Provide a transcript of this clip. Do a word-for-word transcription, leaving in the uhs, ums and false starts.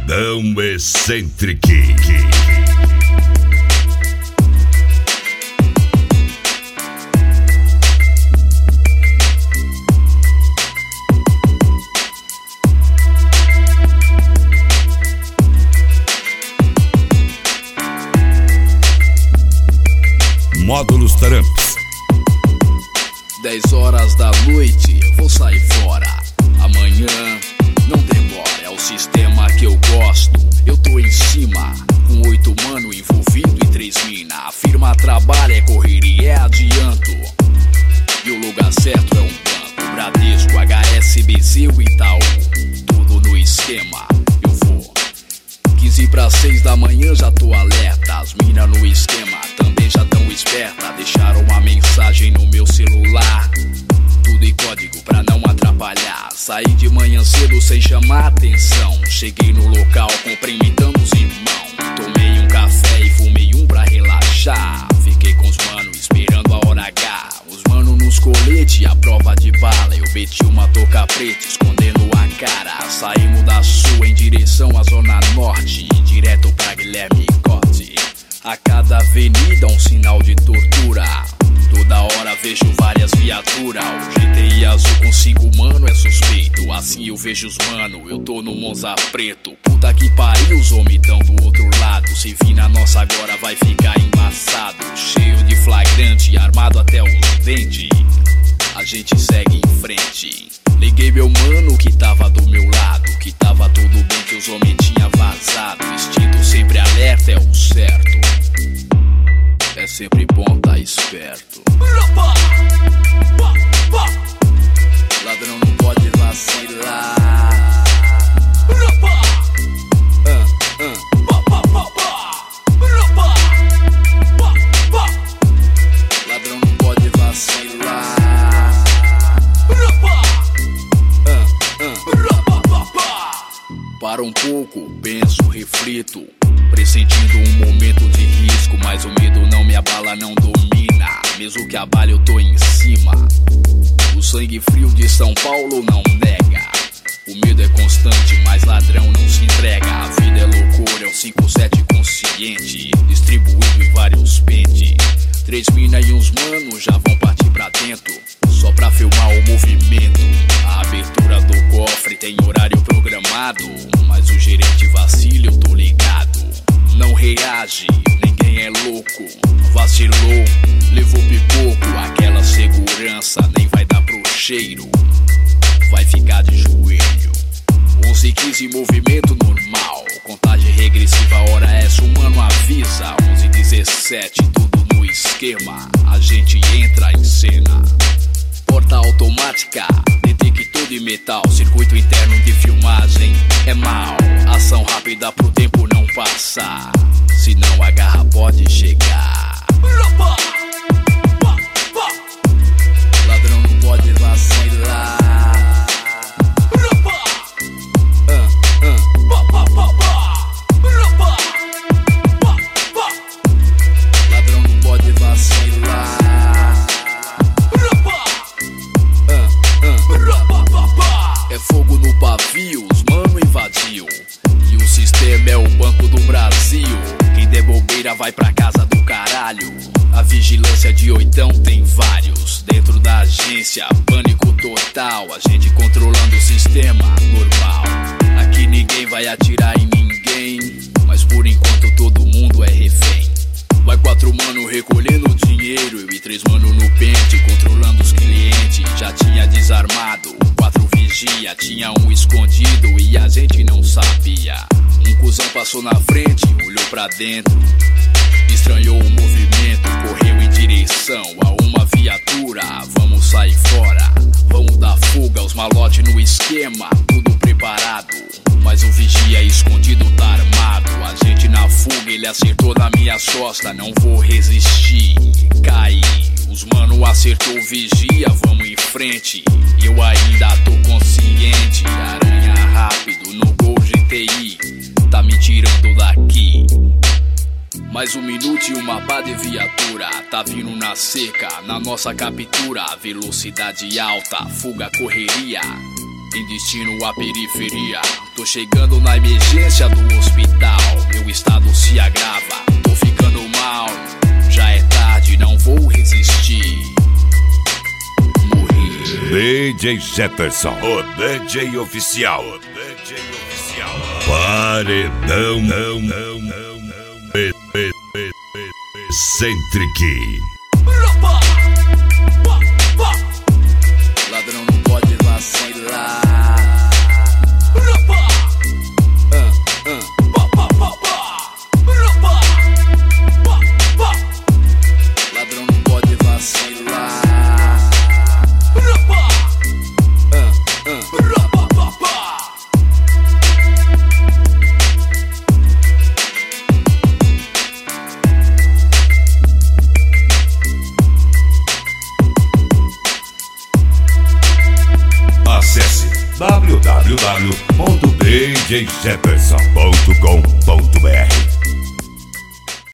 Pagodão Eccentric. Módulos Taramps. Dez horas da noite, eu vou sair fora. Amanhã não demora, é o sistema que eu gosto. Eu tô em cima, com oito mano envolvido e três mina. A firma trabalha, é correria, é adianto. E o lugar certo é um banco, Bradesco, H S B C, o Itaú. Tudo no esquema, eu vou. Quinze para seis da manhã já tô alerta. As mina no esquema também já tão esperta. Deixaram uma mensagem no meu celular, tudo em código pra não atrapalhar. Saí de manhã cedo sem chamar atenção. Cheguei no local cumprimentando os irmãos. Tomei um café e fumei um pra relaxar. Fiquei com os manos esperando a hora H. Os manos nos coletes, a prova de bala. Eu meti uma touca preta escondendo a cara. Saímos da sul em direção à zona norte, direto pra Guilherme Cote. A cada avenida um sinal de tortura. Toda hora vejo várias viaturas. O G T I azul com cinco mano é suspeito. Assim eu vejo os mano, eu tô no Monza preto. Puta que pariu, os homens tão do outro lado. Se vir na nossa agora vai ficar embaçado. Cheio de flagrante, armado até os dentes. A gente segue em frente. Liguei meu mano que tava do meu lado, que tava tudo bem, que os homens tinha vazado. Instinto sempre alerta é o certo. É sempre bom tá esperto. Ladrão não pode vacilar. uh, uh. Ladrão não pode vacilar. Para um pouco, penso, reflito, pressentindo um momento de risco. Mas o medo não me abala, não domina. Mesmo que abale eu tô em cima. O sangue frio de São Paulo não nega. O medo é constante, mas ladrão não se entrega. A vida é loucura, é um cinco sete consciente, distribuído em vários pentes. Três mina e uns manos já vão partir pra dentro, só pra filmar o movimento. A abertura do cofre tem horário programado, mas o gerente vacila, eu tô ligado. Não reage, ninguém é louco. Vacilou, levou pipoco. Aquela segurança nem vai dar pro cheiro. Vai ficar de joelho. Onze e quinze movimento normal. Contagem regressiva, hora essa o mano avisa. Onze e dezessete, tudo no esquema. A gente entra em cena. Porta automática, detector de metal. Circuito interno de filmagem é mal. Ação rápida pro tempo não passar, senão a garra pode chegar. Ladrão não pode vacilar. Ladrão não pode vacilar. É fogo no pavio, os mano invadiu. E o sistema é o Banco do Brasil. Quem der bobeira vai pra casa do caralho. A vigilância de oitão tem vários. Dentro da agência, pânico total. A gente controlando o sistema normal. Aqui ninguém vai atirar em ninguém, mas por enquanto todo mundo é refém. Vai quatro mano recolhendo dinheiro, eu e três mano no pente, controlando os clientes. Já tinha desarmado, quatro vigia, tinha um escondido e a gente não sabia. Um cuzão passou na frente, olhou pra dentro, estranhou o movimento, correu em direção a uma viatura. Vamos sair fora, vamos dar fuga, os malote no esquema, tudo preparado. Mas o vigia escondido tá armado. A gente na fuga, ele acertou na minha costa. Não vou resistir, caí. Os mano acertou o vigia, vamos em frente. Eu ainda tô consciente. Aranha rápido no Gol G T I, tá me tirando daqui. Mais um minuto e uma pá de viatura tá vindo na seca, na nossa captura. Velocidade alta, fuga, correria, em destino à periferia. Tô chegando na emergência do hospital, meu estado se agrava, tô ficando mal. Já é tarde, não vou resistir. Morri. D J Jefferson, o D J oficial. O D J oficial. Paredão, não, não, não, não. Centric. Ladrão não pode vacilar. Ladrão não pode vacilar. Acesse w w w ponto d j jefferson ponto com ponto b r.